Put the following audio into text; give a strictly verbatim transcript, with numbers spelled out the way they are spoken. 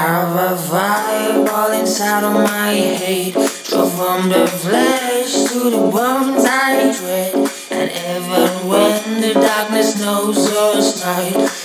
have a vibe all inside of my head. Drove from the flesh to the bones I dread. And even when the darkness knows us night,